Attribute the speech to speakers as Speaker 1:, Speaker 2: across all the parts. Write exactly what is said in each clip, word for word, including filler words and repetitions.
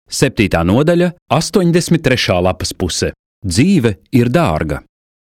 Speaker 1: Septītā nodaļa, astoņdesmit trešā lapas puse. Dzīve ir dārga.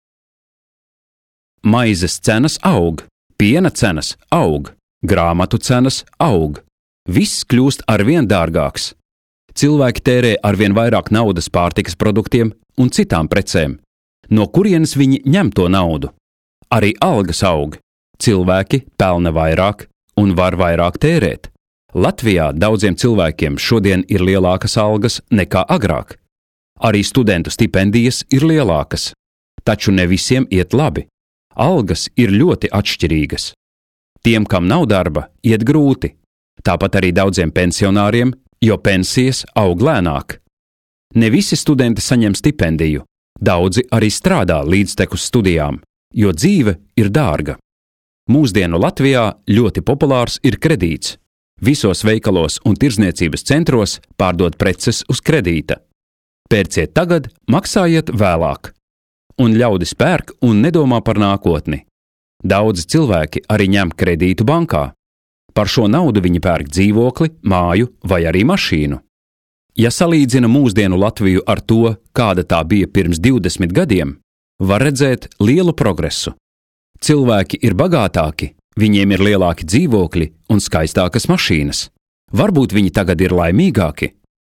Speaker 1: Maizes cenas aug, piena cenas aug, grāmatu cenas aug. Viss kļūst arvien dārgāks. Cilvēki tērē arvien vairāk naudas pārtikas produktiem un citām precēm. No kurienes viņi ņem to naudu? Arī algas aug. Cilvēki pelna vairāk un var vairāk tērēt. Latvijā daudziem cilvēkiem šodien ir lielākas algas nekā agrāk. Arī studentu stipendijas ir lielākas. Taču ne visiem iet labi. Algas ir ļoti atšķirīgas. Tiem, kam nav darba, iet grūti. Tāpat arī daudziem pensionāriem, jo pensijas aug lēnāk. Ne visi studenti saņem stipendiju. Daudzi arī strādā līdztekus studijām, jo dzīve ir dārga. Mūsdienu Latvijā ļoti populārs ir kredīts. Visos veikalos un tirdzniecības centros pārdod preces uz kredīta. Pērciet tagad, maksājiet vēlāk. Un ļaudis pērk un nedomā par nākotni. Daudzi cilvēki arī ņem kredītu bankā. Par šo naudu viņi pērk dzīvokli, māju vai arī mašīnu. Ja salīdzina mūsdienu Latviju ar to, kāda tā bija pirms divdesmit gadiem, var redzēt lielu progresu. Cilvēki ir bagātāki, viņiem ir lielāki dzīvokļi un skaistākas mašīnas. Varbūt viņi tagad ir laimīgāki.